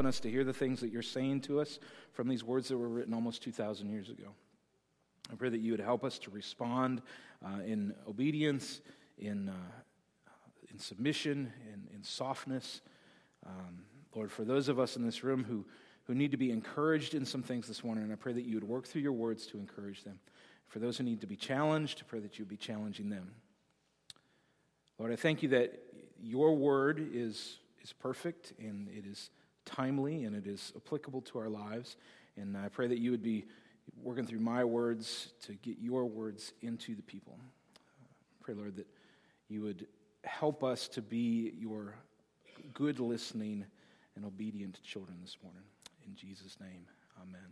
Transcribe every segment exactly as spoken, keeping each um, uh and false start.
helping us to hear the things that you're saying to us from these words that were written almost two thousand years ago. I pray that you would help us to respond uh, in obedience, in uh, in submission, in, in softness. Um, Lord, for those of us in this room who, who need to be encouraged in some things this morning, I pray that you would work through your words to encourage them. For those who need to be challenged, I pray that you would be challenging them. Lord, I thank you that your word is, is perfect, and it is timely, and it is applicable to our lives. And I pray that you would be working through my words to get your words into the people. I pray, Lord, that you would help us to be your good listening and obedient children this morning. In Jesus' name, amen.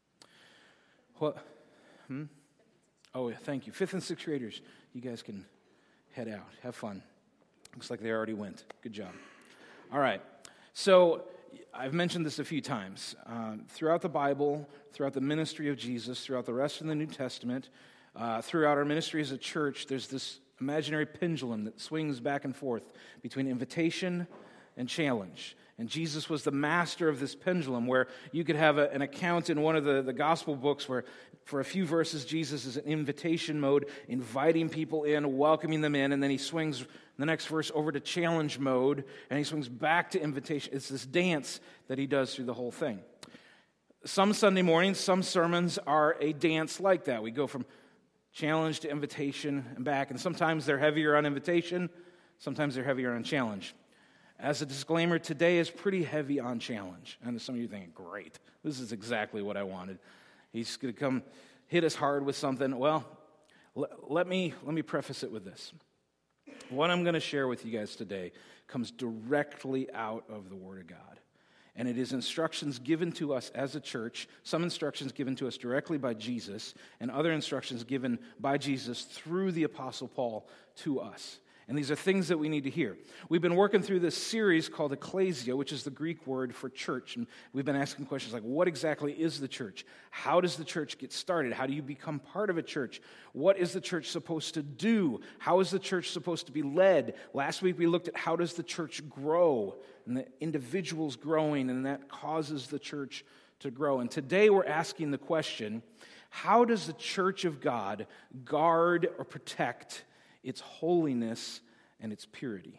What? Hmm? Oh, thank you. Fifth and sixth graders, you guys can head out. Have fun. Looks like they already went. Good job. All right. So I've mentioned this a few times. Um, throughout the Bible, throughout the ministry of Jesus, throughout the rest of the New Testament, uh, throughout our ministry as a church, there's this imaginary pendulum that swings back and forth between invitation and challenge. And Jesus was the master of this pendulum, where you could have a, an account in one of the, the gospel books where for a few verses Jesus is in invitation mode, inviting people in, welcoming them in, and then he swings the next verse over to challenge mode, and he swings back to invitation. It's this dance that he does through the whole thing. Some Sunday mornings, some sermons are a dance like that. We go from challenge to invitation and back, and sometimes they're heavier on invitation, sometimes they're heavier on challenge. As a disclaimer, today is pretty heavy on challenge. And some of you are thinking, great, this is exactly what I wanted. He's going to come hit us hard with something. Well, l- let me let me preface it with this. What I'm going to share with you guys today comes directly out of the Word of God. And it is instructions given to us as a church, some instructions given to us directly by Jesus, and other instructions given by Jesus through the Apostle Paul to us. And these are things that we need to hear. We've been working through this series called Ecclesia, which is the Greek word for church. And we've been asking questions like, what exactly is the church? How does the church get started? How do you become part of a church? What is the church supposed to do? How is the church supposed to be led? Last week we looked at how does the church grow, and the individuals growing, and that causes the church to grow. And today we're asking the question, how does the church of God guard or protect its holiness and its purity?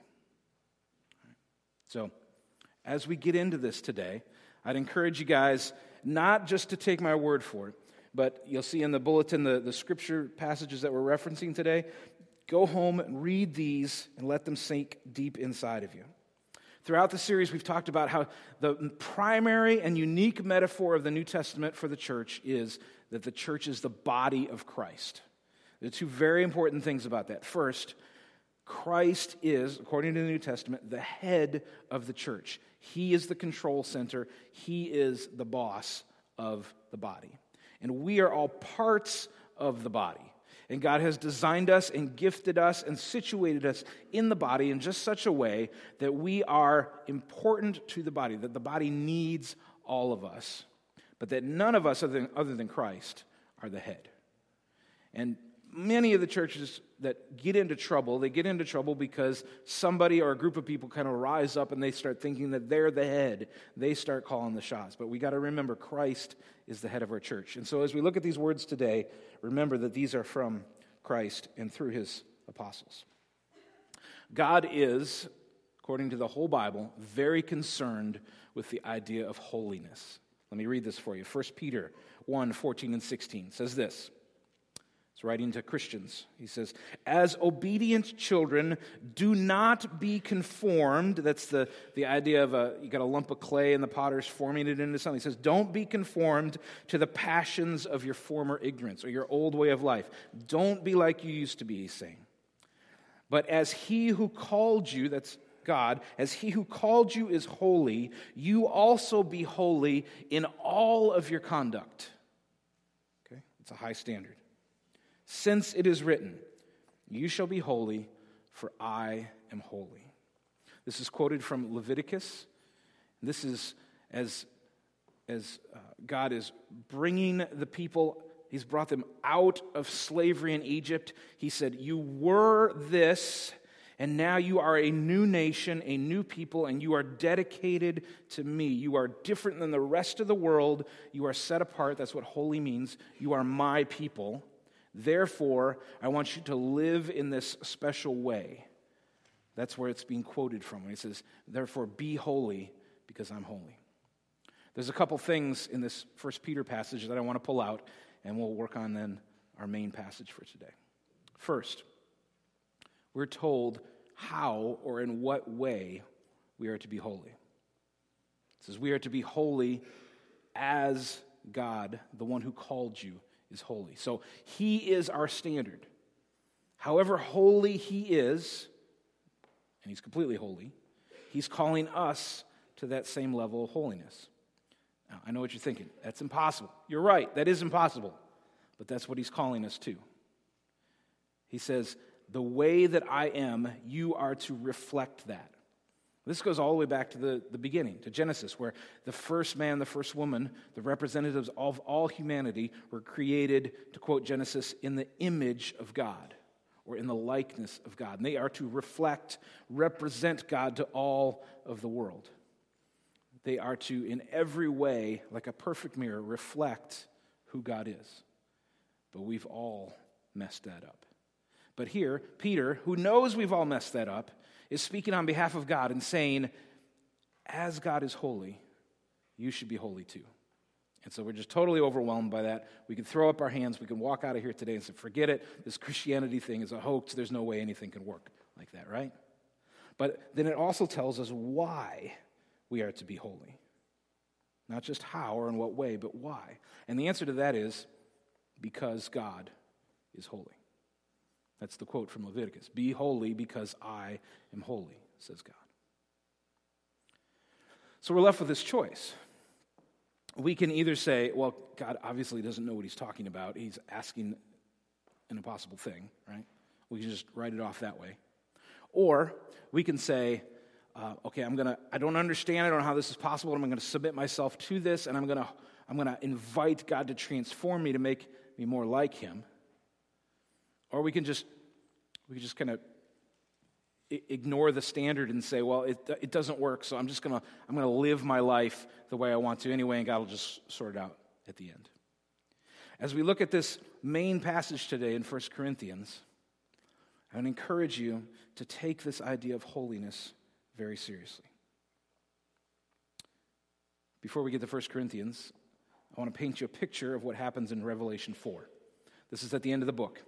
So, as we get into this today, I'd encourage you guys not just to take my word for it, but you'll see in the bulletin the, the scripture passages that we're referencing today. Go home and read these and let them sink deep inside of you. Throughout the series, we've talked about how the primary and unique metaphor of the New Testament for the church is that the church is the body of Christ. There are two very important things about that. First, Christ is, according to the New Testament, the head of the church. He is the control center. He is the boss of the body. And we are all parts of the body. And God has designed us and gifted us and situated us in the body in just such a way that we are important to the body, that the body needs all of us, but that none of us other than, other than Christ are the head. And many of the churches that get into trouble, they get into trouble because somebody or a group of people kind of rise up and they start thinking that they're the head. They start calling the shots. But we got to remember Christ is the head of our church. And so as we look at these words today, remember that these are from Christ and through his apostles. God is, according to the whole Bible, very concerned with the idea of holiness. Let me read this for you. First Peter one, fourteen and sixteen says this. He's writing to Christians. He says, as obedient children, do not be conformed. That's the, the idea of a, you got a lump of clay and the potter's forming it into something. He says, don't be conformed to the passions of your former ignorance or your old way of life. Don't be like you used to be, he's saying. But as he who called you, that's God, as he who called you is holy, you also be holy in all of your conduct. Okay, it's a high standard. Since it is written, you shall be holy, for I am holy. This is quoted from Leviticus. This is as, as uh, God is bringing the people, he's brought them out of slavery in Egypt. He said, you were this, And now you are a new nation, a new people, and you are dedicated to me. You are different than the rest of the world. You are set apart. That's what holy means. You are my people. Therefore, I want you to live in this special way. That's where it's being quoted from when he says, therefore, be holy because I'm holy. There's a couple things in this First Peter passage that I want to pull out, and we'll work on then our main passage for today. First, we're told how or in what way we are to be holy. It says we are to be holy as God, the one who called you, is holy. So he is our standard. However holy he is, and he's completely holy, he's calling us to that same level of holiness. Now, I know what you're thinking. That's impossible. You're right. That is impossible. But that's what he's calling us to. He says, the way that I am, you are to reflect that. This goes all the way back to the, the beginning, to Genesis, where the first man, the first woman, the representatives of all humanity were created, to quote Genesis, in the image of God, or in the likeness of God. And they are to reflect, represent God to all of the world. They are to, in every way, like a perfect mirror, reflect who God is. But we've all messed that up. But here, Peter, who knows we've all messed that up, is speaking on behalf of God and saying, as God is holy, you should be holy too. And so we're just totally overwhelmed by that. We can throw up our hands. We can walk out of here today and say, forget it. This Christianity thing is a hoax. There's no way anything can work like that, right? But then it also tells us why we are to be holy. Not just how or in what way, but why. And the answer to that is because God is holy. That's the quote from Leviticus. Be holy because I am holy, says God. So we're left with this choice. We can either say, well, God obviously doesn't know what he's talking about. He's asking an impossible thing, right? We can just write it off that way. Or we can say, uh, okay, I'm gonna. I don't understand. I don't know how this is possible. I'm going to submit myself to this, and I'm going to. I'm going to invite God to transform me to make me more like Him. Or we can just, we can just kind of ignore the standard and say, well, it it doesn't work, so I'm just gonna I'm gonna live my life the way I want to anyway, and God will just sort it out at the end. As we look at this main passage today in First Corinthians, I would encourage you to take this idea of holiness very seriously. Before we get to First Corinthians, I want to paint you a picture of what happens in Revelation four. This is at the end of the book.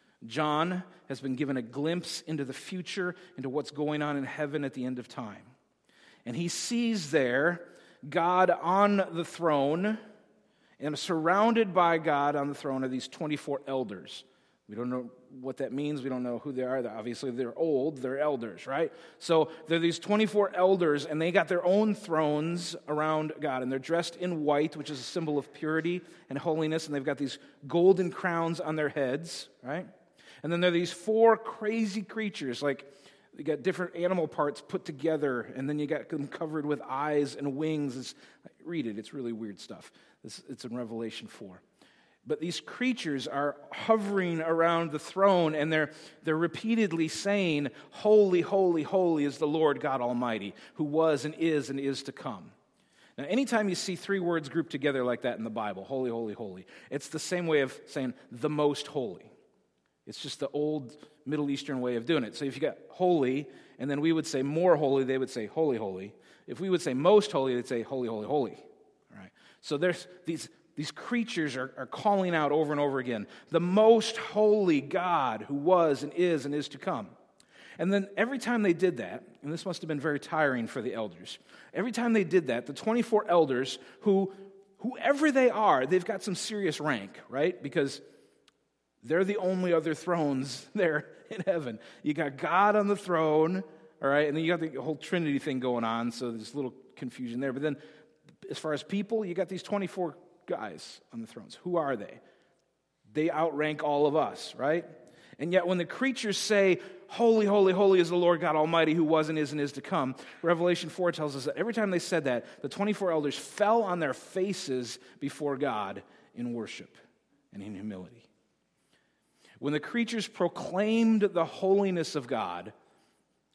John has been given a glimpse into the future, into what's going on in heaven at the end of time. And he sees there God on the throne, and surrounded by God on the throne are these twenty-four elders. We don't know what that means. We don't know who they are. They're, obviously, they're old. They're elders, right? So they're these twenty-four elders, and they got their own thrones around God. And they're dressed in white, which is a symbol of purity and holiness. And they've got these golden crowns on their heads, right? And then there are these four crazy creatures, like you got different animal parts put together, and then you got them covered with eyes and wings. It's, read it. It's really weird stuff. It's, it's in Revelation four. But these creatures are hovering around the throne, and they're, they're repeatedly saying, holy, holy, holy is the Lord God Almighty, who was and is and is to come. Now, anytime you see three words grouped together like that in the Bible, holy, holy, holy, it's the same way of saying the most holy. It's just the old Middle Eastern way of doing it. So if you got holy, and then we would say more holy, they would say holy, holy. If we would say most holy, they'd say holy, holy, holy. All right. So there's these, these creatures are, are calling out over and over again, the most holy God who was and is and is to come. And then every time they did that, and this must have been very tiring for the elders, every time they did that, the twenty-four elders, who, whoever they are, they've got some serious rank, right? Because they're the only other thrones there in heaven. You got God on the throne, all right, and then you got the whole Trinity thing going on, so there's a little confusion there. But then as far as people, you got these twenty-four guys on the thrones. Who are they? They outrank all of us, right? And yet when the creatures say, holy, holy, holy is the Lord God Almighty who was and is and is to come, Revelation four tells us that every time they said that, the twenty-four elders fell on their faces before God in worship and in humility. When the creatures proclaimed the holiness of God,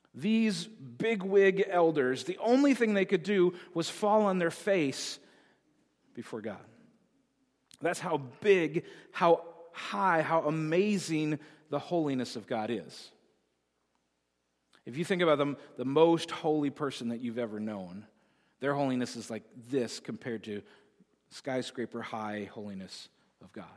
These bigwig elders, the only thing they could do was fall on their face before God. That's how big, how high, how amazing the holiness of God is. If you think about them, the most holy person that you've ever known, their holiness is like this compared to skyscraper high holiness of God.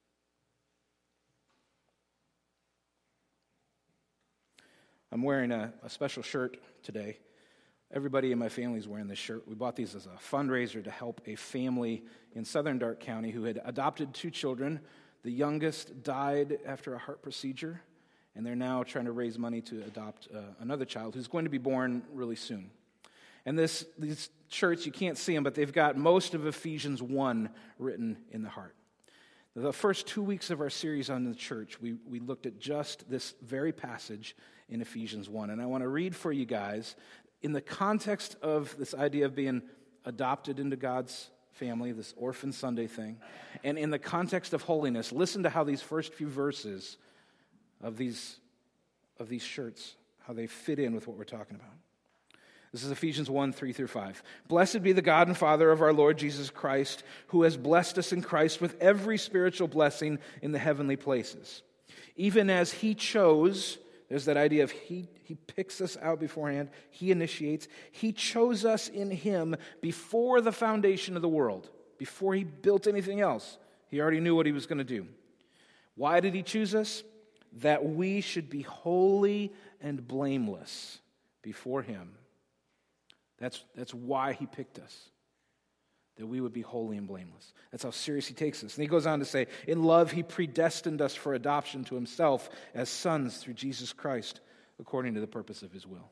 I'm wearing a, a special shirt today. Everybody in my family is wearing this shirt. We bought these as a fundraiser to help a family in southern Darke County who had adopted two children. The youngest died after a heart procedure, and they're now trying to raise money to adopt uh, another child who's going to be born really soon. And this these shirts, you can't see them, but they've got most of Ephesians one written in the heart. The first two weeks of our series on the church, we, we looked at just this very passage in Ephesians one. And I want to read for you guys, in the context of this idea of being adopted into God's family, this Orphan Sunday thing, and in the context of holiness, listen to how these first few verses of these, of these shirts, how they fit in with what we're talking about. This is Ephesians one, three through five. Blessed be the God and Father of our Lord Jesus Christ, who has blessed us in Christ with every spiritual blessing in the heavenly places. Even as he chose, there's that idea of he, he picks us out beforehand, he initiates. He chose us in him before the foundation of the world, before he built anything else. He already knew what he was going to do. Why did he choose us? That we should be holy and blameless before him. That's, that's why he picked us, that we would be holy and blameless. That's how serious he takes us. And he goes on to say, in love he predestined us for adoption to himself as sons through Jesus Christ, according to the purpose of his will.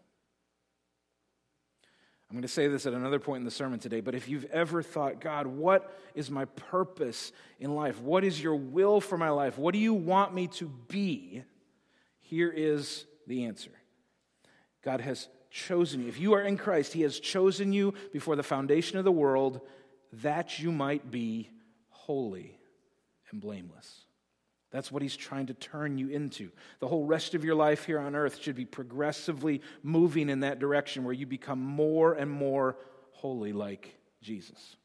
I'm going to say this at another point in the sermon today, but if you've ever thought, God, what is my purpose in life? What is your will for my life? What do you want me to be? Here is the answer. God has chosen you. If you are in Christ, he has chosen you before the foundation of the world that you might be holy and blameless. That's what he's trying to turn you into. The whole rest of your life here on earth should be progressively moving in that direction where you become more and more holy like Jesus.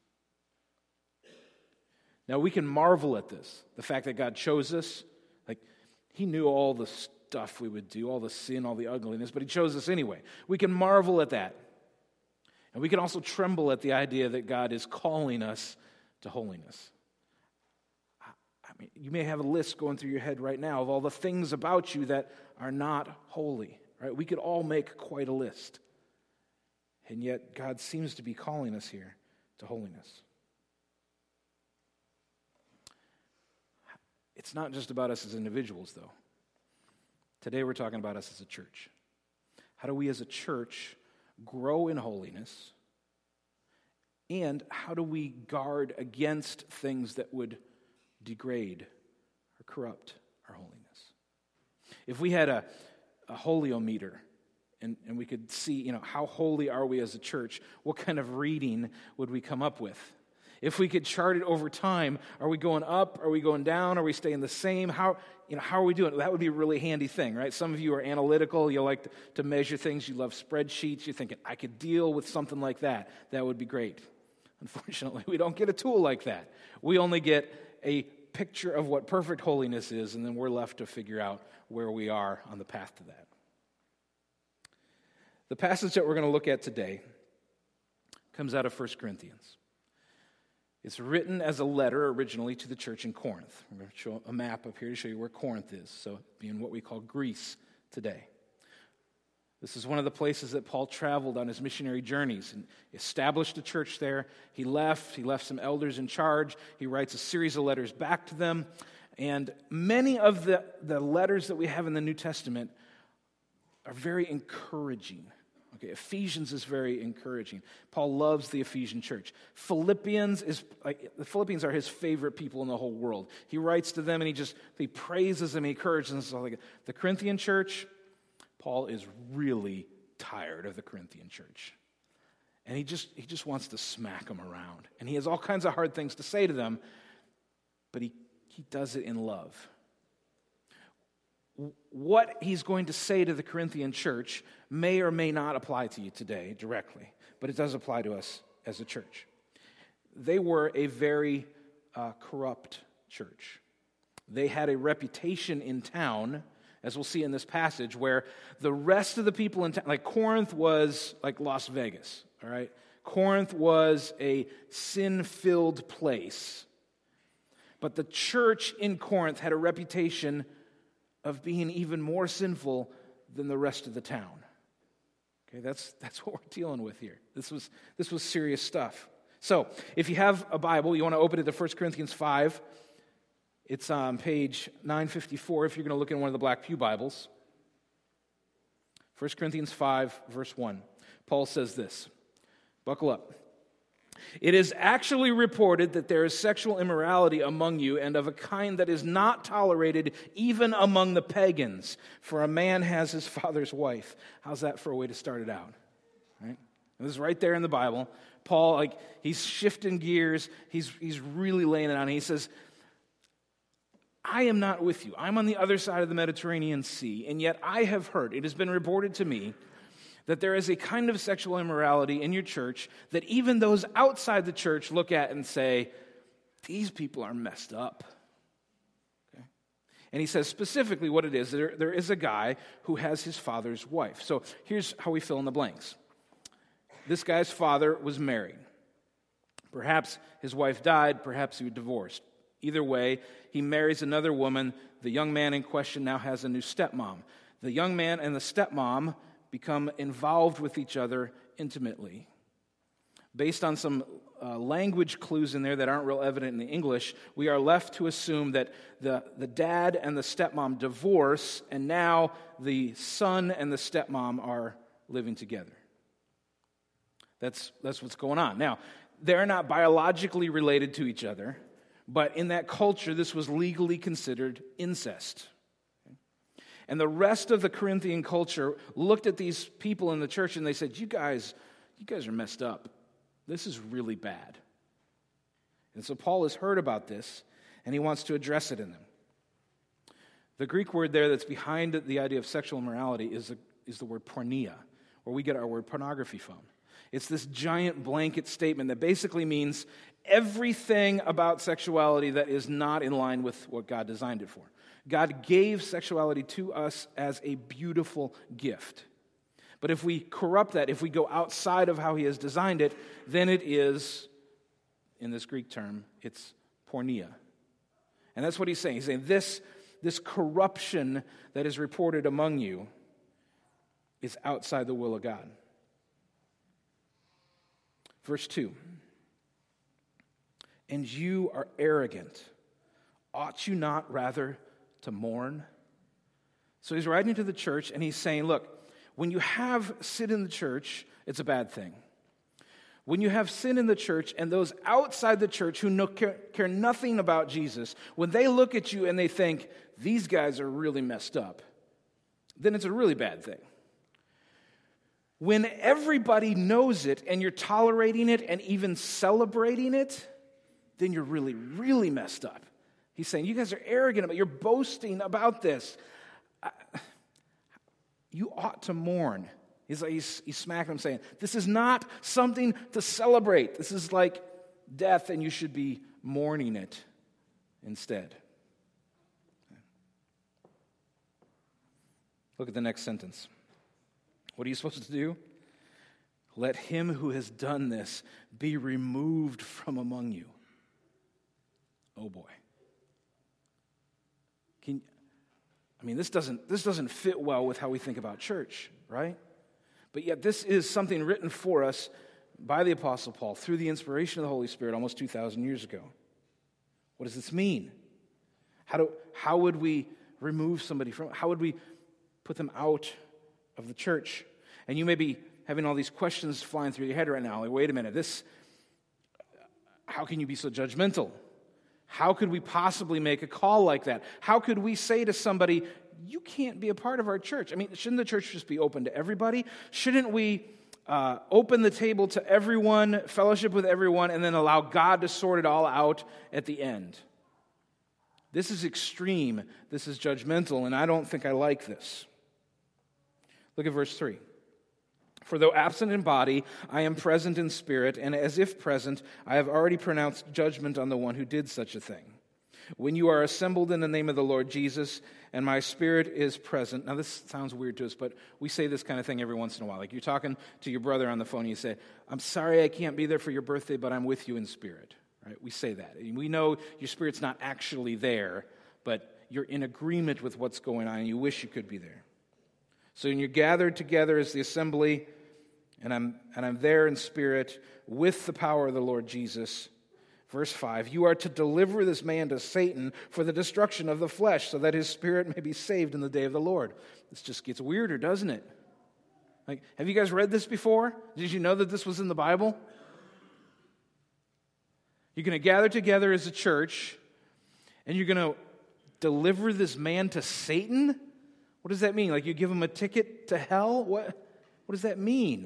Now we can marvel at this, the fact that God chose us. Like, he knew all the stuff we would do, all the sin, all the ugliness, but he chose us anyway. We can marvel at that. And we can also tremble at the idea that God is calling us to holiness. I mean, you may have a list going through your head right now of all the things about you that are not holy, right? We could all make quite a list. And yet God seems to be calling us here to holiness. It's not just about us as individuals, though. Today we're talking about us as a church. How do we as a church grow in holiness? And how do we guard against things that would degrade or corrupt our holiness? If we had a, a holiometer and, and we could see, you know, how holy are we as a church, what kind of reading would we come up with? If we could chart it over time, are we going up? Are we going down? Are we staying the same? How, you know, how are we doing? That would be a really handy thing, right? Some of you are analytical. You like to, to measure things. You love spreadsheets. You're thinking, I could deal with something like that. That would be great. Unfortunately, we don't get a tool like that. We only get a picture of what perfect holiness is, and then we're left to figure out where we are on the path to that. The passage that we're going to look at today comes out of First Corinthians. It's written as a letter originally to the church in Corinth. I'm going to show a map up here to show you where Corinth is, so being what we call Greece today. This is one of the places that Paul traveled on his missionary journeys and established a church there. He left. He left some elders in charge. He writes a series of letters back to them. And many of the, the letters that we have in the New Testament are very encouraging. Okay, Ephesians is very encouraging. Paul loves the Ephesian church. Philippians is like, the Philippians are his favorite people in the whole world. He writes to them and he just he praises them, he encourages them. Like the Corinthian church, Paul is really tired of the Corinthian church. And he just he just wants to smack them around. And he has all kinds of hard things to say to them, but he, he does it in love. what he's going to say to the Corinthian church may or may not apply to you today directly, but it does apply to us as a church. They were a very uh, corrupt church. They had a reputation in town, as we'll see in this passage, where the rest of the people in town, like Corinth was like Las Vegas, all right? Corinth was a sin-filled place. But the church in Corinth had a reputation of being even more sinful than the rest of the town. Okay, that's that's what we're dealing with here. This was this was serious stuff. So, if you have a Bible, you want to open it to First Corinthians five. It's on page nine fifty-four if you're going to look in one of the Black Pew Bibles. First Corinthians five, verse one. Paul says this. Buckle up. It is actually reported that there is sexual immorality among you, and of a kind that is not tolerated even among the pagans. For a man has his father's wife. How's that for a way to start it out? Right? This is right there in the Bible. Paul, like, he's shifting gears. He's he's really laying it on. He says, I am not with you. I'm on the other side of the Mediterranean Sea, and yet I have heard, it has been reported to me, that there is a kind of sexual immorality in your church that even those outside the church look at and say, these people are messed up. Okay? And he says specifically what it is. There, there is a guy who has his father's wife. So here's how we fill in the blanks. This guy's father was married. Perhaps his wife died, perhaps he was divorced. Either way, he marries another woman. The young man in question now has a new stepmom. The young man and the stepmom become involved with each other intimately. Based on some uh, language clues in there that aren't real evident in the English, we are left to assume that the, the dad and the stepmom divorce, and now the son and the stepmom are living together. That's, that's what's going on. Now, they're not biologically related to each other, but in that culture, this was legally considered incest. And the rest of the Corinthian culture looked at these people in the church and they said, you guys, you guys are messed up. This is really bad. And so Paul has heard about this and he wants to address it in them. The Greek word there that's behind the idea of sexual immorality is, a, is the word porneia, where we get our word pornography from. It's this giant blanket statement that basically means everything about sexuality that is not in line with what God designed it for. God gave sexuality to us as a beautiful gift. But if we corrupt that, if we go outside of how he has designed it, then it is, in this Greek term, it's porneia. And that's what he's saying. He's saying this, this corruption that is reported among you is outside the will of God. Verse two. And you are arrogant. Ought you not rather to mourn? So he's writing to the church and he's saying, look, when you have sin in the church, it's a bad thing. When you have sin in the church and those outside the church who know, care, care nothing about Jesus, when they look at you and they think, these guys are really messed up, then it's a really bad thing. When everybody knows it and you're tolerating it and even celebrating it, then you're really, really messed up. He's saying, you guys are arrogant about it. You're boasting about this. I, you ought to mourn. He's, like, he's, he's smacking him saying, this is not something to celebrate. This is like death, and you should be mourning it instead. Look at the next sentence. What are you supposed to do? Let him who has done this be removed from among you. Oh boy. Can, I mean, this doesn't, this doesn't fit well with how we think about church, right? But yet this is something written for us by the Apostle Paul through the inspiration of the Holy Spirit almost two thousand years ago. What does this mean? How do, how would we remove somebody from, how would we put them out of the church? And you may be having all these questions flying through your head right now. Like, wait a minute, this, how can you be so judgmental? How could we possibly make a call like that? How could we say to somebody, you can't be a part of our church? I mean, shouldn't the church just be open to everybody? Shouldn't we uh, open the table to everyone, fellowship with everyone, and then allow God to sort it all out at the end? This is extreme. This is judgmental, and I don't think I like this. Look at verse three. For though absent in body, I am present in spirit, and as if present, I have already pronounced judgment on the one who did such a thing. When you are assembled in the name of the Lord Jesus, and my spirit is present. Now, this sounds weird to us, but we say this kind of thing every once in a while. Like you're talking to your brother on the phone, and you say, I'm sorry I can't be there for your birthday, but I'm with you in spirit. Right? We say that. And we know your spirit's not actually there, but you're in agreement with what's going on, and you wish you could be there. So when you're gathered together as the assembly, and I'm and I'm there in spirit with the power of the Lord Jesus. Verse five, you are to deliver this man to Satan for the destruction of the flesh, so that his spirit may be saved in the day of the Lord. This just gets weirder, doesn't it? Like, have you guys read this before? Did you know that this was in the Bible? You're going to gather together as a church, and you're going to deliver this man to Satan? What does that mean? Like you give him a ticket to hell? What, what does that mean?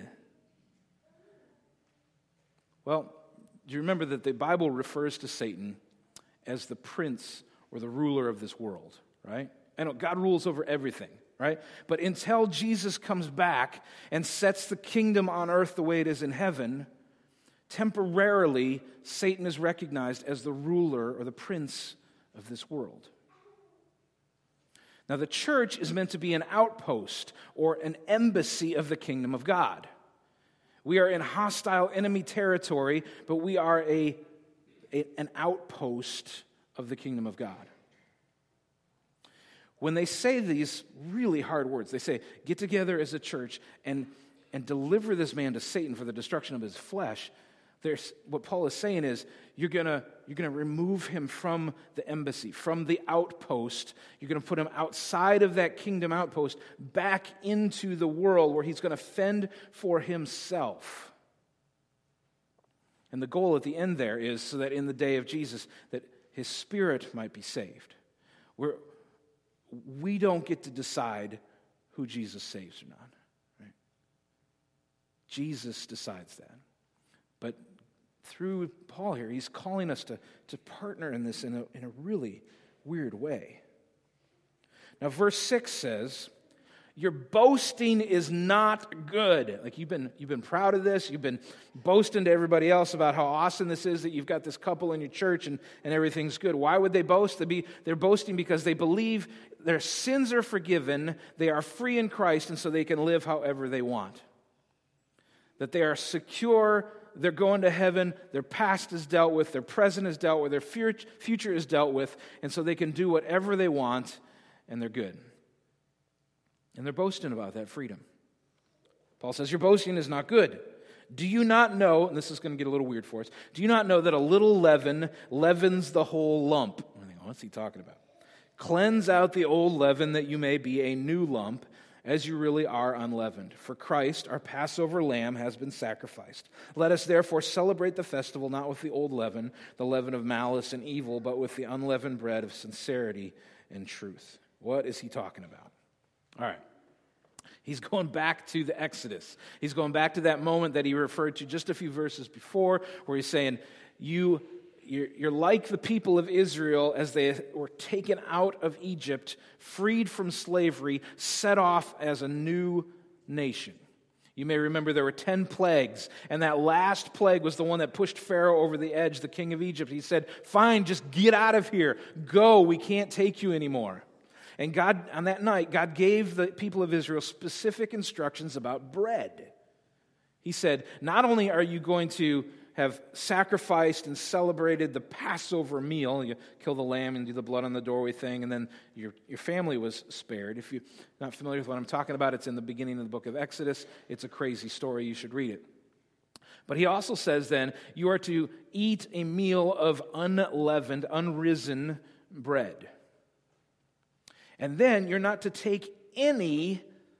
Well, do you remember that the Bible refers to Satan as the prince or the ruler of this world, right? I know God rules over everything, right? But until Jesus comes back and sets the kingdom on earth the way it is in heaven, temporarily Satan is recognized as the ruler or the prince of this world. Now, the church is meant to be an outpost or an embassy of the kingdom of God. We are in hostile enemy territory, but we are a, a an outpost of the kingdom of God. When they say these really hard words, they say, get together as a church and, and deliver this man to Satan for the destruction of his flesh. There's, what Paul is saying is, you're going to you're gonna remove him from the embassy, from the outpost. You're going to put him outside of that kingdom outpost, back into the world where he's going to fend for himself. And the goal at the end there is so that in the day of Jesus, that his spirit might be saved. We're, we don't get to decide who Jesus saves or not. Right? Jesus decides that. But through Paul here, he's calling us to, to partner in this in a, in a really weird way. Now, verse six says, your boasting is not good. Like you've been, you've been proud of this. You've been boasting to everybody else about how awesome this is, that you've got this couple in your church and, and everything's good. Why would they boast? They'd be, they're boasting because they believe their sins are forgiven, they are free in Christ, and so they can live however they want. That they are secure. They're going to heaven, their past is dealt with, their present is dealt with, their future is dealt with, and so they can do whatever they want, and they're good. And they're boasting about that freedom. Paul says, your boasting is not good. Do you not know, and this is going to get a little weird for us, do you not know that a little leaven leavens the whole lump? I think, what's he talking about? Cleanse out the old leaven that you may be a new lump, as you really are unleavened. For Christ, our Passover lamb, has been sacrificed. Let us therefore celebrate the festival not with the old leaven, the leaven of malice and evil, but with the unleavened bread of sincerity and truth. What is he talking about? All right. He's going back to the Exodus. He's going back to that moment that he referred to just a few verses before, where he's saying, you You're, you're like the people of Israel as they were taken out of Egypt, freed from slavery, set off as a new nation. You may remember there were ten plagues, and that last plague was the one that pushed Pharaoh over the edge, the king of Egypt. He said, fine, just get out of here. Go, we can't take you anymore. And God, on that night, God gave the people of Israel specific instructions about bread. He said, not only are you going to have sacrificed and celebrated the Passover meal. You kill the lamb and do the blood on the doorway thing, and then your, your family was spared. If you're not familiar with what I'm talking about, it's in the beginning of the book of Exodus. It's a crazy story. You should read it. But he also says then, you are to eat a meal of unleavened, unrisen bread. And then you're not to take any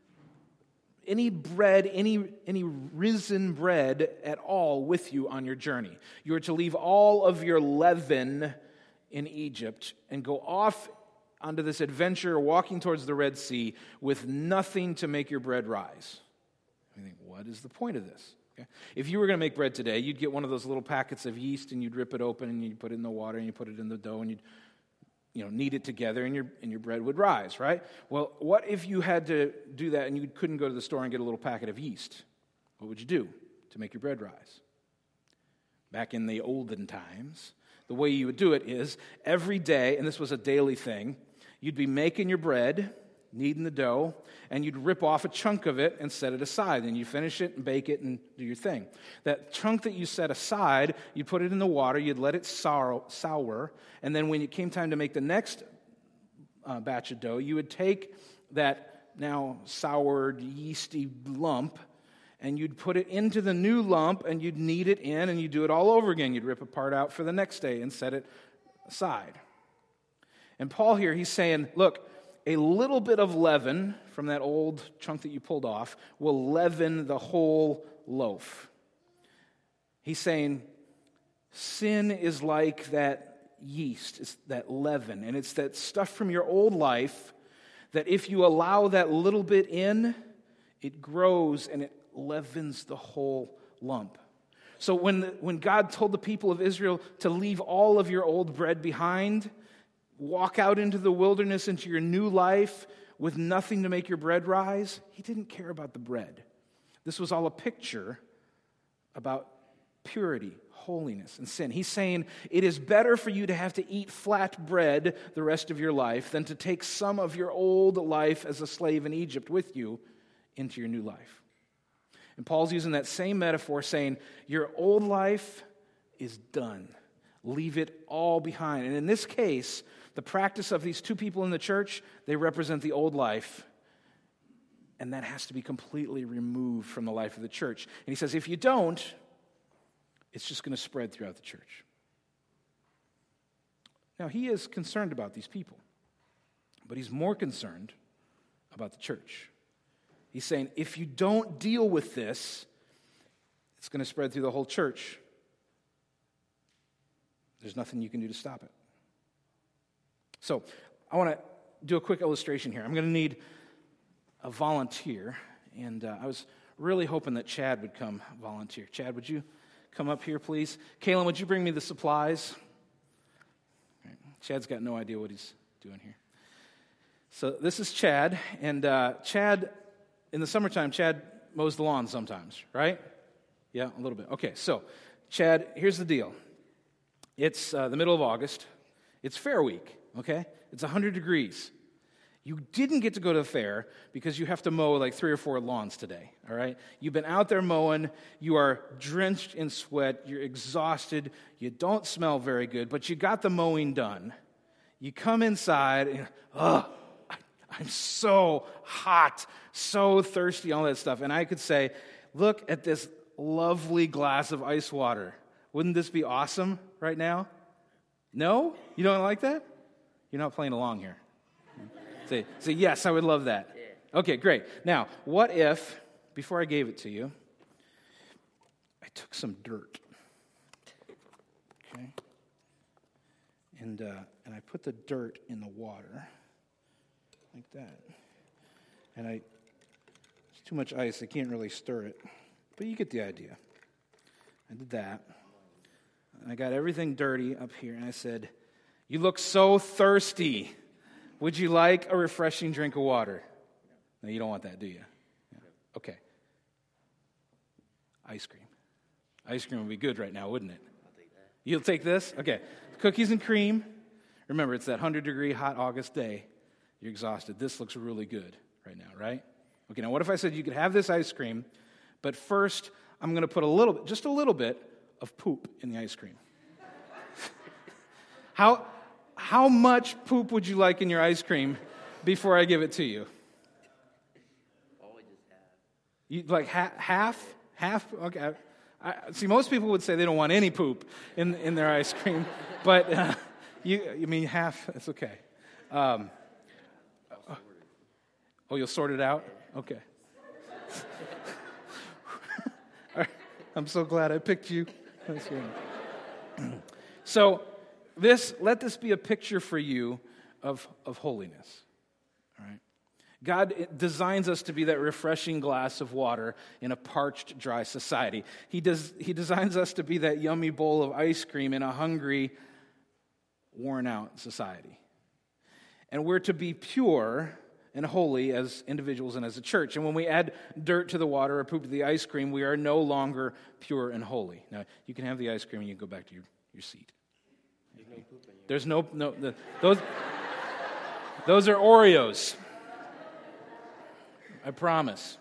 Any bread, any, any risen bread at all with you on your journey. You are to leave all of your leaven in Egypt and go off onto this adventure, walking towards the Red Sea, with nothing to make your bread rise. I think, what is the point of this? Okay. If you were going to make bread today, you'd get one of those little packets of yeast and you'd rip it open and you'd put it in the water and you put it in the dough and you'd you know, knead it together and your and your bread would rise, right? Well, what if you had to do that and you couldn't go to the store and get a little packet of yeast? What would you do to make your bread rise? Back in the olden times, the way you would do it is every day, and this was a daily thing, you'd be making your bread, kneading the dough, and you'd rip off a chunk of it and set it aside. And you finish it and bake it and do your thing. That chunk that you set aside, you put it in the water, you'd let it sour, sour and then when it came time to make the next uh, batch of dough, you would take that now soured, yeasty lump, and you'd put it into the new lump, and you'd knead it in, and you'd do it all over again. You'd rip a part out for the next day and set it aside. And Paul here, he's saying, look, a little bit of leaven from that old chunk that you pulled off will leaven the whole loaf. He's saying sin is like that yeast, it's that leaven, and it's that stuff from your old life that if you allow that little bit in, it grows and it leavens the whole lump. So when, the, when God told the people of Israel to leave all of your old bread behind, walk out into the wilderness, into your new life with nothing to make your bread rise, he didn't care about the bread. This was all a picture about purity, holiness, and sin. He's saying it is better for you to have to eat flat bread the rest of your life than to take some of your old life as a slave in Egypt with you into your new life. And Paul's using that same metaphor, saying your old life is done. Leave it all behind. And in this case, the practice of these two people in the church, they represent the old life. And that has to be completely removed from the life of the church. And he says, if you don't, it's just going to spread throughout the church. Now, he is concerned about these people, but he's more concerned about the church. He's saying, if you don't deal with this, it's going to spread through the whole church. There's nothing you can do to stop it. So, I want to do a quick illustration here. I'm going to need a volunteer, and uh, I was really hoping that Chad would come volunteer. Chad, would you come up here, please? Kaylin, would you bring me the supplies? All right. Chad's got no idea what he's doing here. So, this is Chad, and uh, Chad... In the summertime, Chad mows the lawn sometimes, right? Yeah, a little bit. Okay, so, Chad, here's the deal. It's uh, the middle of August. It's Fair Week, okay? It's one hundred degrees. You didn't get to go to the fair because you have to mow like three or four lawns today, all right? You've been out there mowing. You are drenched in sweat. You're exhausted. You don't smell very good, but you got the mowing done. You come inside and, ugh, I'm so hot, so thirsty, all that stuff. And I could say, look at this lovely glass of ice water. Wouldn't this be awesome right now? No? You don't like that? You're not playing along here. Say, say, yes, I would love that. Okay, great. Now, what if, before I gave it to you, I took some dirt, okay, and uh, and I put the dirt in the water, like that. And I, it's too much ice, I can't really stir it. But you get the idea. I did that. And I got everything dirty up here, and I said, you look so thirsty. Would you like a refreshing drink of water? No, you don't want that, do you? Yeah. Okay. Ice cream. Ice cream would be good right now, wouldn't it? I'll take that. You'll take this? Okay. Cookies and cream. Remember, it's that one hundred degree hot August day. You're exhausted. This looks really good right now, right? Okay, now what if I said you could have this ice cream, but first I'm going to put a little bit, just a little bit of poop in the ice cream. How how much poop would you like in your ice cream before I give it to you? Probably just half. You like ha- half? Half? Okay. I, see, most people would say they don't want any poop in in their ice cream, but uh, you, I mean half. It's okay. Um, oh, you'll sort it out? Okay. All right. I'm so glad I picked you. So, this let this be a picture for you of, of holiness. All right. God designs us to be that refreshing glass of water in a parched, dry society. He does. He designs us to be that yummy bowl of ice cream in a hungry, worn-out society. and we're to be pure and holy as individuals and as a church. And when we add dirt to the water or poop to the ice cream, we are no longer pure and holy. Now, you can have the ice cream and you can go back to your, your seat. There's no, no, the, those, those are Oreos. I promise.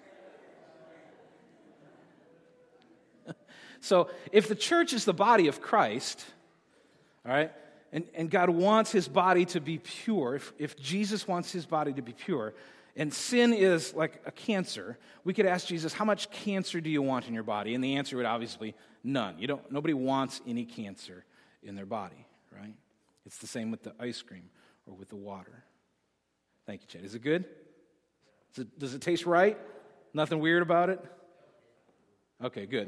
So, if the church is the body of Christ, all right, and, and God wants his body to be pure, if, if Jesus wants his body to be pure, and sin is like a cancer, we could ask Jesus, how much cancer do you want in your body? And the answer would obviously be none. You don't. Nobody wants any cancer in their body, right? It's the same with the ice cream or with the water. Thank you, Chad. Is it good? Does it, does it taste right? Nothing weird about it? Okay, good.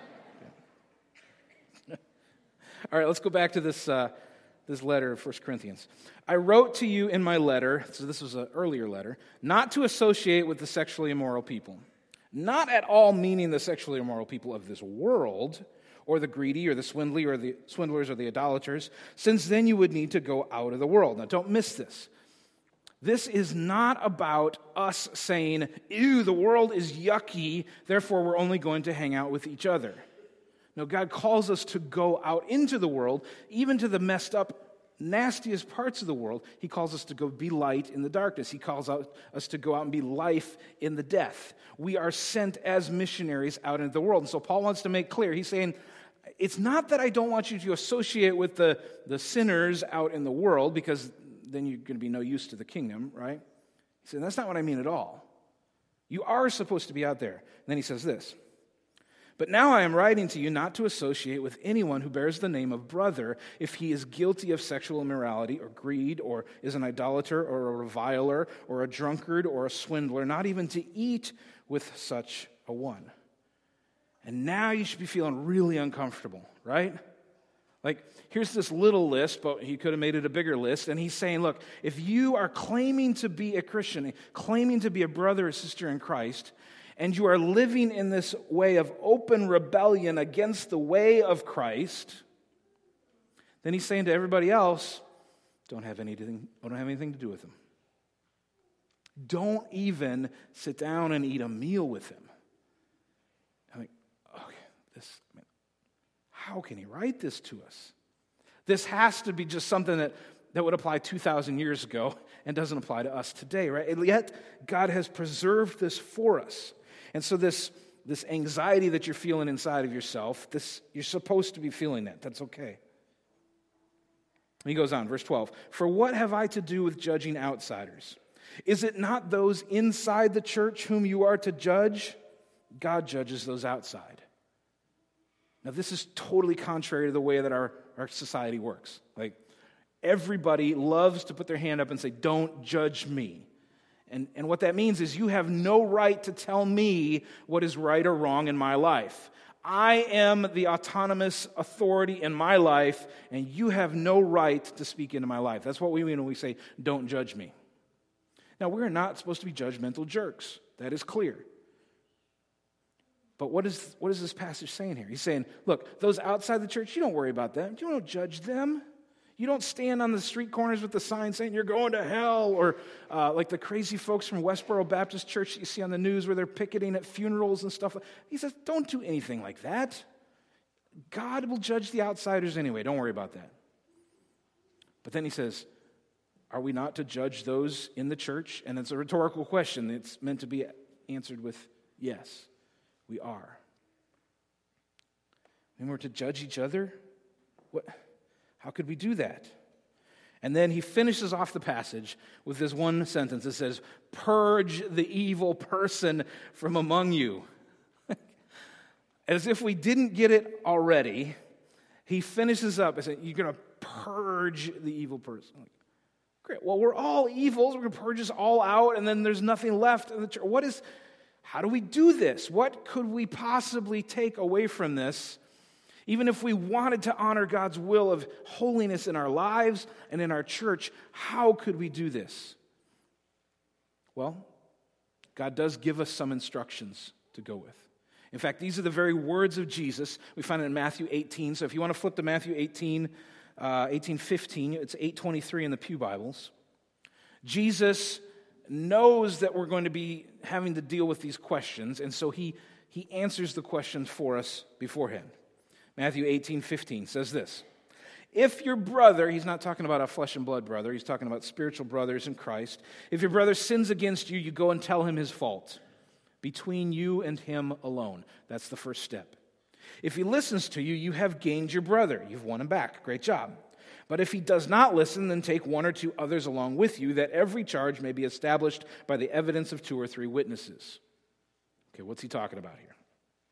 All right, let's go back to this uh, this letter of First Corinthians. I wrote to you in my letter, so this was an earlier letter, not to associate with the sexually immoral people. Not at all meaning the sexually immoral people of this world, or the greedy, or the swindly, or the swindlers, or the idolaters, since then you would need to go out of the world. Now, don't miss this. This is not about us saying, ew, the world is yucky, therefore we're only going to hang out with each other. No, God calls us to go out into the world, even to the messed up, nastiest parts of the world. He calls us to go be light in the darkness. He calls out, us to go out and be life in the death. We are sent as missionaries out into the world. And so Paul wants to make clear, he's saying, it's not that I don't want you to associate with the, the sinners out in the world, because then you're going to be no use to the kingdom, right? He said, that's not what I mean at all. You are supposed to be out there. And then he says this, but now I am writing to you not to associate with anyone who bears the name of brother if he is guilty of sexual immorality or greed or is an idolater or a reviler or a drunkard or a swindler, not even to eat with such a one. And now you should be feeling really uncomfortable, right? Like, here's this little list, but he could have made it a bigger list. And he's saying, look, if you are claiming to be a Christian, claiming to be a brother or sister in Christ, and you are living in this way of open rebellion against the way of Christ, then he's saying to everybody else, don't have anything, don't have anything to do with him. Don't even sit down and eat a meal with him. I'm like, okay, this, man, how can he write this to us? This has to be just something that, that would apply two thousand years ago and doesn't apply to us today, right? And yet, God has preserved this for us. And so this, this anxiety that you're feeling inside of yourself, this you're supposed to be feeling that. That's okay. He goes on, verse twelve. For what have I to do with judging outsiders? Is it not those inside the church whom you are to judge? God judges those outside. Now, this is totally contrary to the way that our, our society works. Like, everybody loves to put their hand up and say, don't judge me. And, and what that means is you have no right to tell me what is right or wrong in my life. I am the autonomous authority in my life, and you have no right to speak into my life. That's what we mean when we say, don't judge me. Now, we're not supposed to be judgmental jerks. That is clear. But what is, what is this passage saying here? He's saying, look, those outside the church, you don't worry about them. You don't judge them. You don't stand on the street corners with the sign saying you're going to hell, or uh, like the crazy folks from Westboro Baptist Church that you see on the news where they're picketing at funerals and stuff. He says, don't do anything like that. God will judge the outsiders anyway. Don't worry about that. But then he says, are we not to judge those in the church? And it's a rhetorical question. It's meant to be answered with yes, we are. And we're to judge each other? What? How could we do that? And then he finishes off the passage with this one sentence that says, purge the evil person from among you. As if we didn't get it already, he finishes up and says, you're going to purge the evil person. Like, great. Well, we're all evils. We're going to purge us all out, and then there's nothing left in the church. What is, how do we do this? What could we possibly take away from this? Even if we wanted to honor God's will of holiness in our lives and in our church, how could we do this? Well, God does give us some instructions to go with. In fact, these are the very words of Jesus. We find it in Matthew eighteen. So if you want to flip to Matthew eighteen, uh, eighteen fifteen, it's eight twenty-three in the Pew Bibles. Jesus knows that we're going to be having to deal with these questions, and so he, he answers the questions for us beforehand. Matthew eighteen fifteen says this, if your brother, he's not talking about a flesh and blood brother, he's talking about spiritual brothers in Christ. If your brother sins against you, you go and tell him his fault. Between you and him alone. That's the first step. If he listens to you, you have gained your brother. You've won him back. Great job. But if he does not listen, then take one or two others along with you, that every charge may be established by the evidence of two or three witnesses. Okay, what's he talking about here?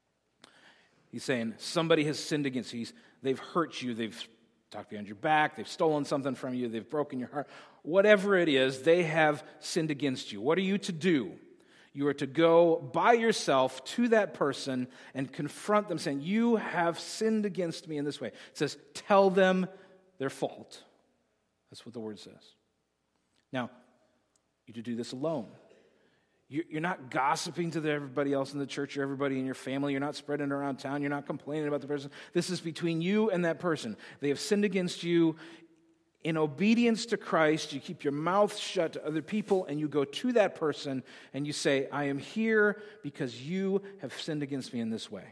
He's saying somebody has sinned against you. He's, they've hurt you. They've talked behind your back. They've stolen something from you. They've broken your heart. Whatever it is, they have sinned against you. What are you to do? You are to go by yourself to that person and confront them, saying, you have sinned against me in this way. It says, tell them their fault. That's what the word says. Now, you to do this alone. You're not gossiping to everybody else in the church or everybody in your family. You're not spreading it around town. You're not complaining about the person. This is between you and that person. They have sinned against you. In obedience to Christ, you keep your mouth shut to other people, and you go to that person and you say, I am here because you have sinned against me in this way.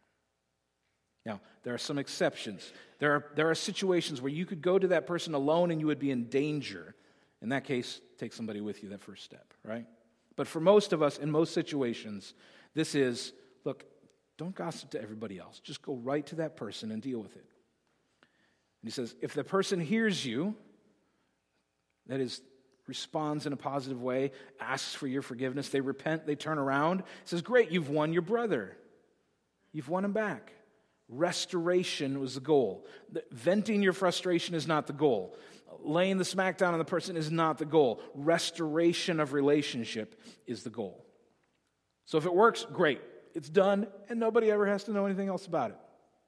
Now, there are some exceptions. There are, there are situations where you could go to that person alone and you would be in danger. In that case, take somebody with you, that first step, right? But for most of us, in most situations, this is, look, don't gossip to everybody else. Just go right to that person and deal with it. And he says, if the person hears you, that is, responds in a positive way, asks for your forgiveness, they repent, they turn around, he says, great, you've won your brother. You've won him back. Restoration was the goal. Venting your frustration is not the goal. Laying the smackdown on the person is not the goal. Restoration of relationship is the goal. So if it works, great. It's done, and nobody ever has to know anything else about it.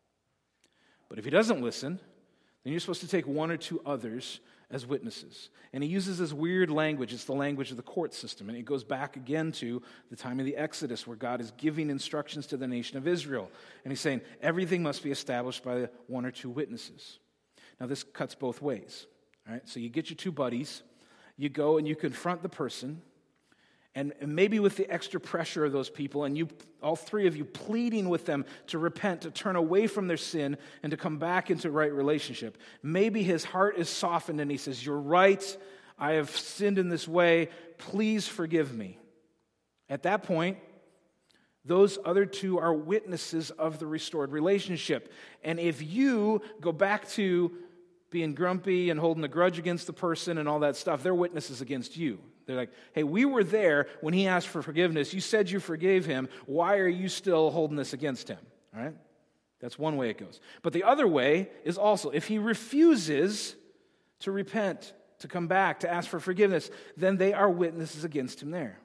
But if he doesn't listen, then you're supposed to take one or two others as witnesses. And he uses this weird language. It's the language of the court system. And it goes back again to the time of the Exodus, where God is giving instructions to the nation of Israel. And he's saying everything must be established by one or two witnesses. Now, this cuts both ways. All right? So you get your two buddies. You go and you confront the person. And maybe with the extra pressure of those people, and you, all three of you pleading with them to repent, to turn away from their sin, and to come back into right relationship, maybe his heart is softened and he says, you're right, I have sinned in this way, please forgive me. At that point, those other two are witnesses of the restored relationship. And if you go back to being grumpy and holding a grudge against the person and all that stuff, they're witnesses against you. They're like, hey, we were there when he asked for forgiveness. You said you forgave him. Why are you still holding this against him? All right? That's one way it goes. But the other way is also, if he refuses to repent, to come back, to ask for forgiveness, then they are witnesses against him there.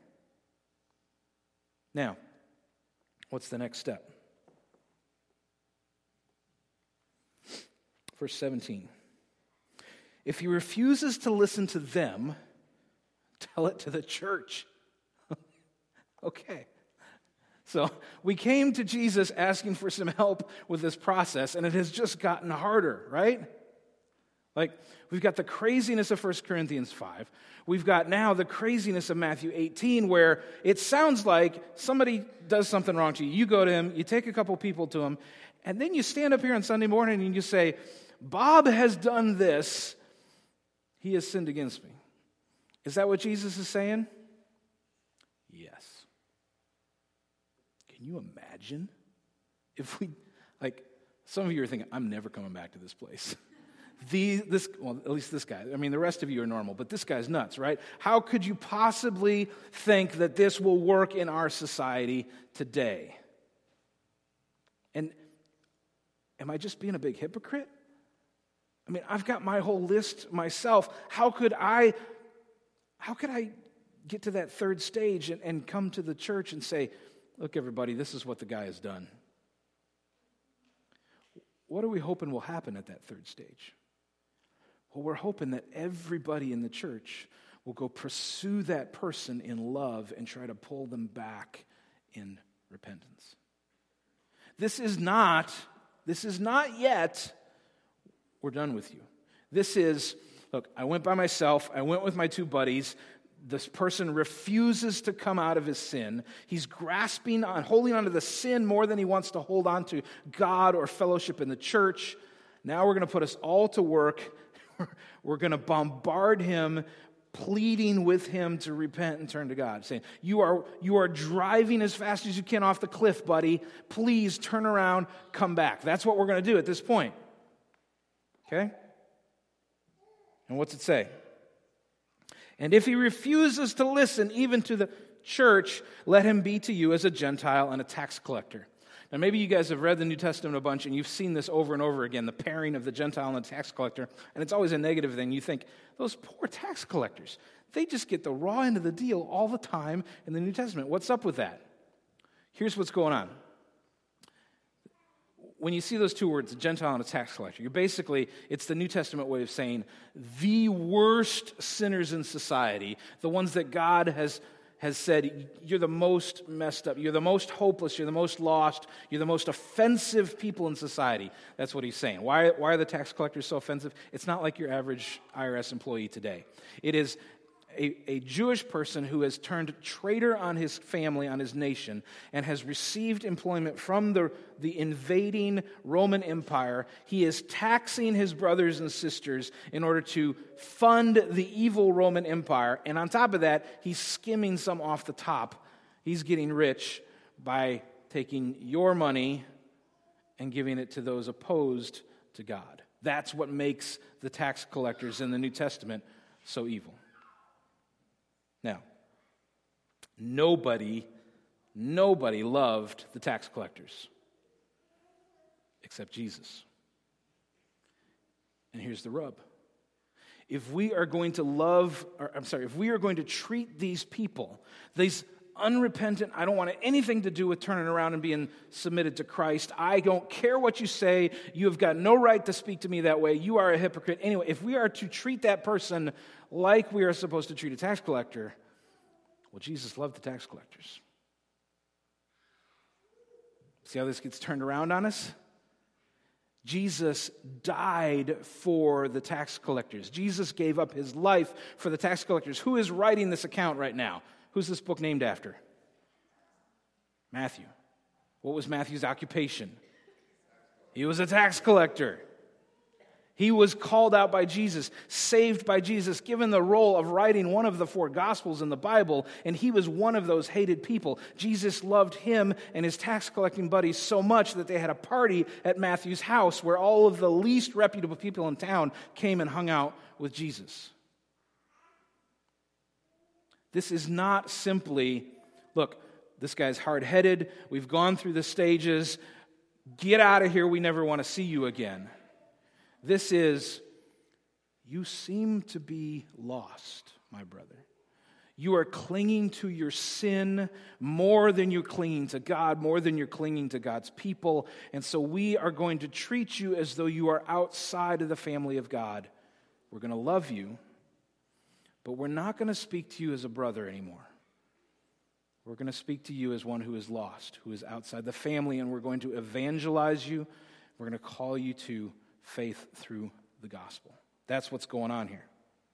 Now, what's the next step? Verse seventeen. If he refuses to listen to them, tell it to the church. Okay. So we came to Jesus asking for some help with this process, and it has just gotten harder, right? Like, we've got the craziness of First Corinthians five. We've got now the craziness of Matthew eighteen, where it sounds like somebody does something wrong to you. You go to him, you take a couple people to him, and then you stand up here on Sunday morning and you say, Bob has done this. He has sinned against me. Is that what Jesus is saying? Yes. Can you imagine if we, like, some of you are thinking, I'm never coming back to this place. The, this, well, at least this guy. I mean, the rest of you are normal, but this guy's nuts, right? How could you possibly think that this will work in our society today? And am I just being a big hypocrite? I mean, I've got my whole list myself. How could I, how could I get to that third stage and, and come to the church and say, look, everybody, this is what the guy has done? What are we hoping will happen at that third stage? Well, we're hoping that everybody in the church will go pursue that person in love and try to pull them back in repentance. This is not, this is not yet, we're done with you. This is, look, I went by myself. I went with my two buddies. This person refuses to come out of his sin. He's grasping on, holding onto the sin more than he wants to hold on to God or fellowship in the church. Now we're going to put us all to work. We're going to bombard him, pleading with him to repent and turn to God, saying, you are, you are driving as fast as you can off the cliff, buddy. Please turn around, come back. That's what we're going to do at this point. Okay? And what's it say? And if he refuses to listen even to the church, let him be to you as a Gentile and a tax collector. Now, maybe you guys have read the New Testament a bunch and you've seen this over and over again, the pairing of the Gentile and the tax collector, and it's always a negative thing. You think, those poor tax collectors, they just get the raw end of the deal all the time in the New Testament. What's up with that? Here's what's going on. When you see those two words, a Gentile and a tax collector, you're basically, it's the New Testament way of saying the worst sinners in society, the ones that God has, has said, you're the most messed up, you're the most hopeless, you're the most lost, you're the most offensive people in society. That's what he's saying. Why, why are the tax collectors so offensive? It's not like your average I R S employee today. It is A, a Jewish person who has turned traitor on his family, on his nation, and has received employment from the, the invading Roman Empire. He is taxing his brothers and sisters in order to fund the evil Roman Empire. And on top of that, he's skimming some off the top. He's getting rich by taking your money and giving it to those opposed to God. That's what makes the tax collectors in the New Testament so evil. Now, nobody, nobody loved the tax collectors except Jesus. And here's the rub. If we are going to love, or I'm sorry, if we are going to treat these people, these unrepentant, I don't want anything to do with turning around and being submitted to Christ. I don't care what you say. You have got no right to speak to me that way. You are a hypocrite. Anyway, if we are to treat that person like we are supposed to treat a tax collector, well, Jesus loved the tax collectors. See how this gets turned around on us? Jesus died for the tax collectors. Jesus gave up his life for the tax collectors. Who is writing this account right now? Who's this book named after? Matthew. What was Matthew's occupation? He was a tax collector. He was called out by Jesus, saved by Jesus, given the role of writing one of the four Gospels in the Bible, and he was one of those hated people. Jesus loved him and his tax collecting buddies so much that they had a party at Matthew's house where all of the least reputable people in town came and hung out with Jesus. This is not simply, look, this guy's hard-headed, we've gone through the stages, get out of here, we never want to see you again. This is, you seem to be lost, my brother. You are clinging to your sin more than you're clinging to God, more than you're clinging to God's people. And so we are going to treat you as though you are outside of the family of God. We're going to love you, but we're not going to speak to you as a brother anymore. We're going to speak to you as one who is lost, who is outside the family, and we're going to evangelize you. We're going to call you to faith through the gospel. That's what's going on here.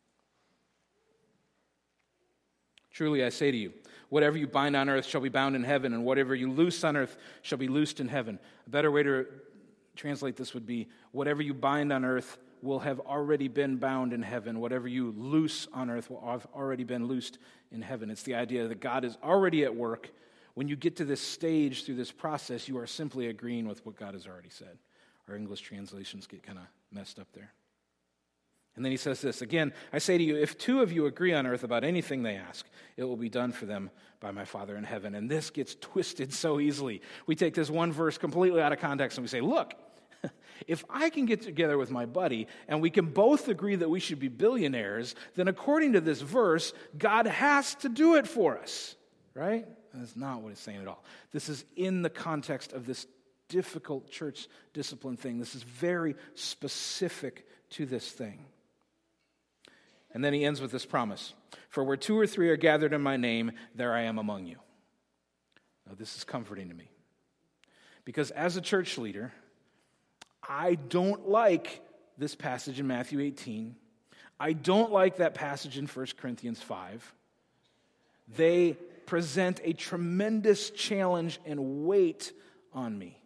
Truly I say to you, whatever you bind on earth shall be bound in heaven, and whatever you loose on earth shall be loosed in heaven. A better way to translate this would be, whatever you bind on earth will have already been bound in heaven. Whatever you loose on earth will have already been loosed in heaven. It's the idea that God is already at work. When you get to this stage through this process, you are simply agreeing with what God has already said. Our English translations get kind of messed up there. And then he says this, again, I say to you, if two of you agree on earth about anything they ask, it will be done for them by my Father in heaven. And this gets twisted so easily. We take this one verse completely out of context and we say, look, if I can get together with my buddy and we can both agree that we should be billionaires, then according to this verse, God has to do it for us, right? And that's not what it's saying at all. This is in the context of this difficult church discipline thing. This is very specific to this thing. And then he ends with this promise. For where two or three are gathered in my name, there I am among you. Now this is comforting to me. Because as a church leader, I don't like this passage in Matthew eighteen. I don't like that passage in First Corinthians five. They present a tremendous challenge and weight on me.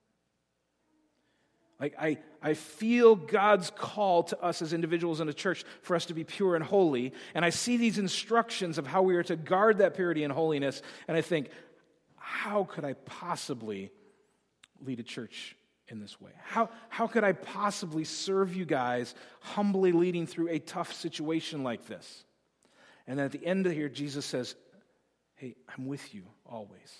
Like I, I feel God's call to us as individuals in a church for us to be pure and holy, and I see these instructions of how we are to guard that purity and holiness, and I think, how could I possibly lead a church in this way? How, how could I possibly serve you guys humbly leading through a tough situation like this? And then at the end of here, Jesus says, hey, I'm with you always.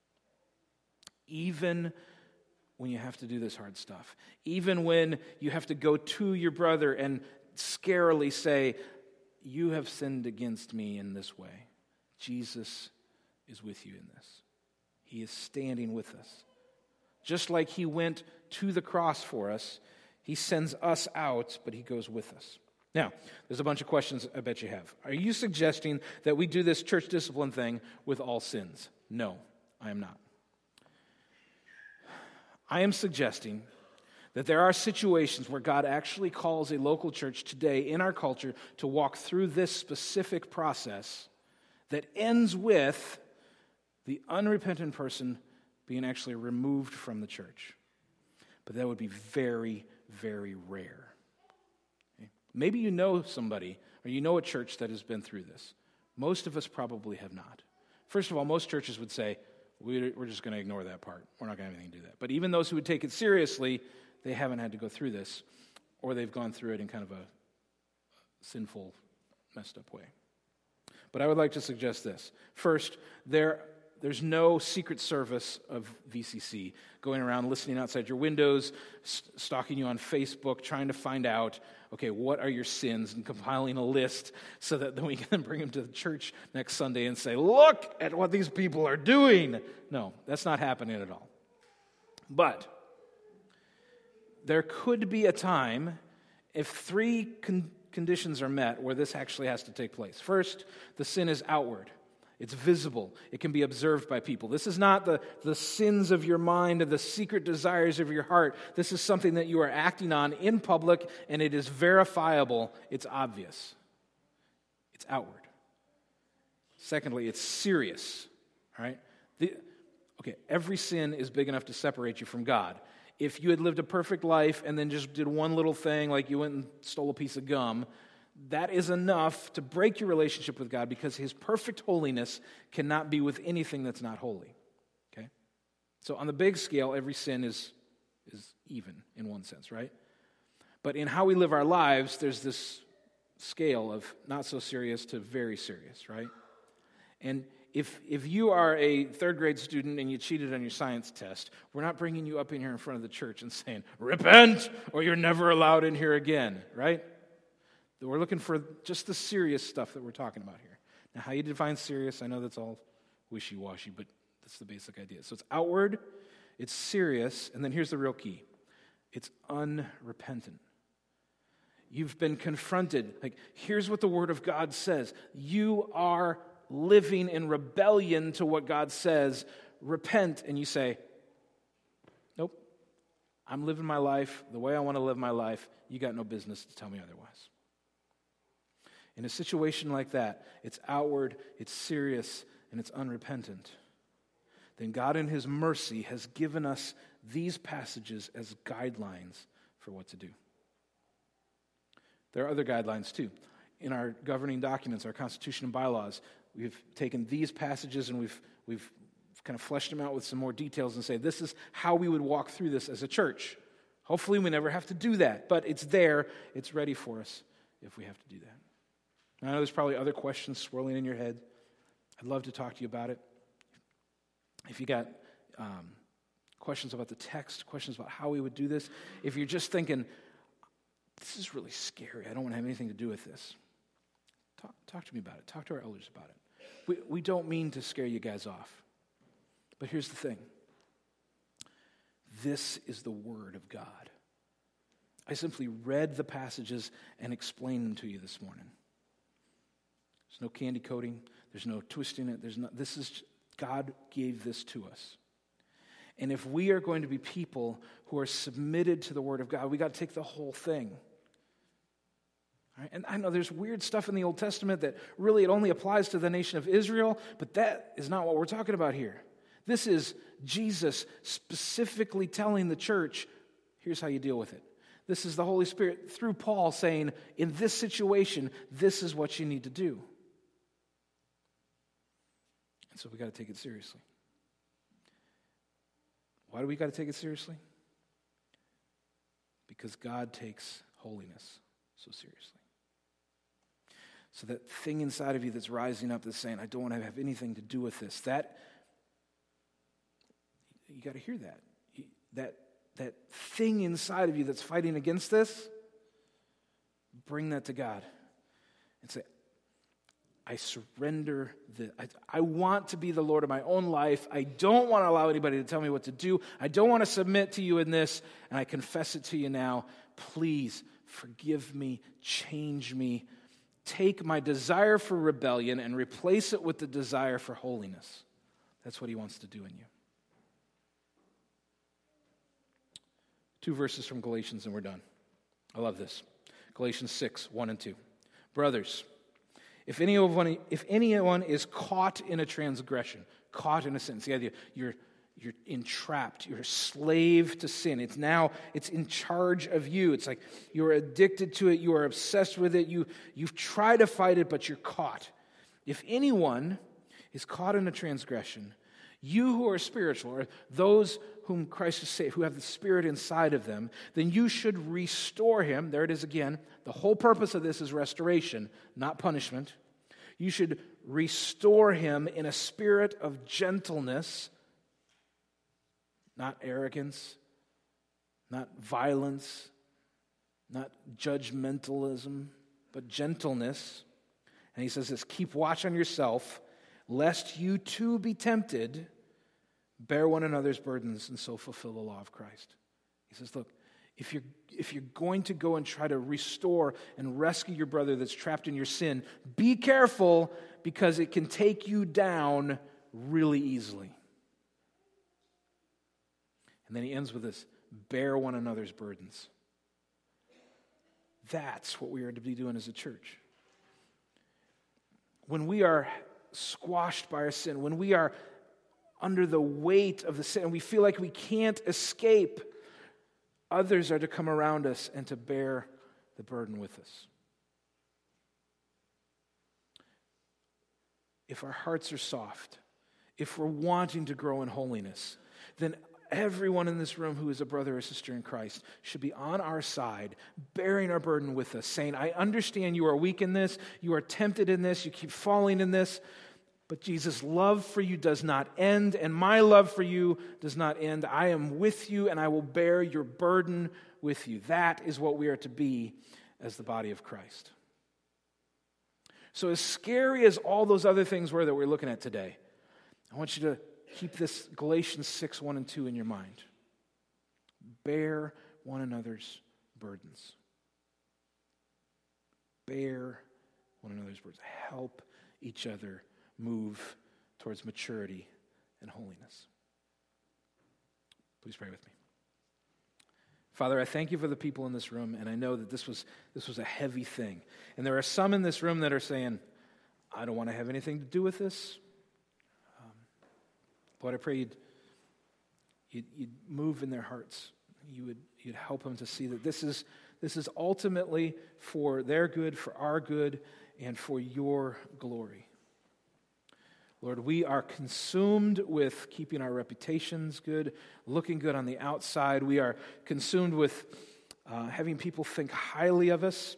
Even when you have to do this hard stuff. Even when you have to go to your brother and scarily say, you have sinned against me in this way. Jesus is with you in this. He is standing with us. Just like he went to the cross for us, he sends us out, but he goes with us. Now, there's a bunch of questions I bet you have. Are you suggesting that we do this church discipline thing with all sins? No, I am not. I am suggesting that there are situations where God actually calls a local church today in our culture to walk through this specific process that ends with the unrepentant person being actually removed from the church. But that would be very, very rare. Okay? Maybe you know somebody, or you know a church that has been through this. Most of us probably have not. First of all, most churches would say, we're just going to ignore that part. We're not going to have anything to do that. But even those who would take it seriously, they haven't had to go through this, or they've gone through it in kind of a sinful, messed up way. But I would like to suggest this. First, there There's no secret service of V C C going around listening outside your windows, st- stalking you on Facebook, trying to find out, okay, what are your sins, and compiling a list so that then we can bring them to the church next Sunday and say, look at what these people are doing. No, that's not happening at all. But there could be a time if three con- conditions are met where this actually has to take place. First, the sin is outward. It's visible. It can be observed by people. This is not the, the sins of your mind or the secret desires of your heart. This is something that you are acting on in public, and it is verifiable. It's obvious. It's outward. Secondly, it's serious. All right? The, okay, every sin is big enough to separate you from God. If you had lived a perfect life and then just did one little thing, like you went and stole a piece of gum, that is enough to break your relationship with God because his perfect holiness cannot be with anything that's not holy. Okay? So on the big scale, every sin is, is even in one sense, right? But in how we live our lives, there's this scale of not so serious to very serious, right? And if if you are a third grade student and you cheated on your science test, we're not bringing you up in here in front of the church and saying, repent, or you're never allowed in here again, right? We're looking for just the serious stuff that we're talking about here. Now, how you define serious, I know that's all wishy-washy, but that's the basic idea. So it's outward, it's serious, and then here's the real key. It's unrepentant. You've been confronted. Like, here's what the Word of God says. You are living in rebellion to what God says. Repent, and you say, nope, I'm living my life the way I want to live my life. You got no business to tell me otherwise. In a situation like that, it's outward, it's serious, and it's unrepentant. Then God in his mercy has given us these passages as guidelines for what to do. There are other guidelines too. In our governing documents, our Constitution and bylaws, we've taken these passages and we've we've kind of fleshed them out with some more details and say, this is how we would walk through this as a church. Hopefully we never have to do that, but it's there, it's ready for us if we have to do that. I know there's probably other questions swirling in your head. I'd love to talk to you about it. If you got um, questions about the text, questions about how we would do this, if you're just thinking, this is really scary, I don't want to have anything to do with this, talk, talk to me about it. Talk to our elders about it. We, we don't mean to scare you guys off. But here's the thing. This is the Word of God. I simply read the passages and explained them to you this morning. There's no candy coating. There's no twisting it. There's no, this is, God gave this to us. And if we are going to be people who are submitted to the Word of God, we got to take the whole thing. All right? And I know there's weird stuff in the Old Testament that really it only applies to the nation of Israel, but that is not what we're talking about here. This is Jesus specifically telling the church, here's how you deal with it. This is the Holy Spirit through Paul saying, in this situation, this is what you need to do. And so we got to take it seriously. Why do we got to take it seriously? Because God takes holiness so seriously. So that thing inside of you that's rising up that's saying, I don't want to have anything to do with this, that, you got to hear that. That that thing inside of you that's fighting against this, bring that to God and say, I surrender this. I, I want to be the Lord of my own life. I don't want to allow anybody to tell me what to do. I don't want to submit to you in this, and I confess it to you now. Please forgive me, change me. Take my desire for rebellion and replace it with the desire for holiness. That's what he wants to do in you. Two verses from Galatians and we're done. I love this. Galatians six, one and two. Brothers, if anyone, if anyone is caught in a transgression, caught in a sin, it's the idea, you're, you're entrapped, you're a slave to sin. It's now, it's in charge of you. It's like you're addicted to it, you are obsessed with it, you, you've tried to fight it, but you're caught. If anyone is caught in a transgression, you who are spiritual, or those whom Christ has saved, who have the Spirit inside of them, then you should restore him. There it is again. The whole purpose of this is restoration, not punishment. You should restore him in a spirit of gentleness, not arrogance, not violence, not judgmentalism, but gentleness. And he says this, keep watch on yourself, lest you too be tempted. Bear one another's burdens and so fulfill the law of Christ. He says, look, if you're, if you're going to go and try to restore and rescue your brother that's trapped in your sin, be careful because it can take you down really easily. And then he ends with this, bear one another's burdens. That's what we are to be doing as a church. When we are squashed by our sin, when we are under the weight of the sin, and we feel like we can't escape, others are to come around us and to bear the burden with us. If our hearts are soft, if we're wanting to grow in holiness, then everyone in this room who is a brother or sister in Christ should be on our side, bearing our burden with us, saying, I understand you are weak in this, you are tempted in this, you keep falling in this, but Jesus' love for you does not end, and my love for you does not end. I am with you, and I will bear your burden with you. That is what we are to be as the body of Christ. So as scary as all those other things were that we're looking at today, I want you to keep this Galatians six, one and two in your mind. Bear one another's burdens. Bear one another's burdens. Help each other move towards maturity and holiness. Please pray with me. Father, I thank you for the people in this room, and I know that this was this was a heavy thing. And there are some in this room that are saying, I don't want to have anything to do with this. Um, Lord, I pray you'd, you'd, you'd move in their hearts. You would you'd help them to see that this is this is ultimately for their good, for our good, and for your glory. Lord, we are consumed with keeping our reputations good, looking good on the outside. We are consumed with uh, having people think highly of us.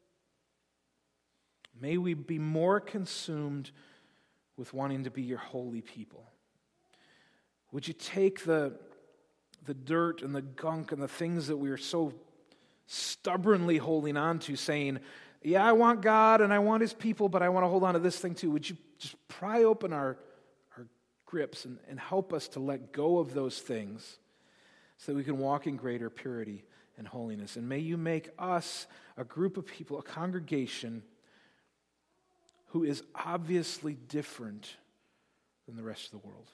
May we be more consumed with wanting to be your holy people. Would you take the, the dirt and the gunk and the things that we are so stubbornly holding on to, saying, yeah, I want God and I want his people, but I want to hold on to this thing too. Would you just pry open our, our grips and, and help us to let go of those things so that we can walk in greater purity and holiness. And may you make us a group of people, a congregation who is obviously different than the rest of the world.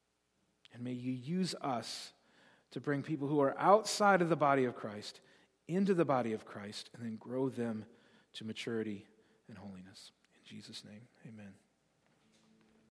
And may you use us to bring people who are outside of the body of Christ into the body of Christ and then grow them to maturity and holiness. In Jesus' name, amen.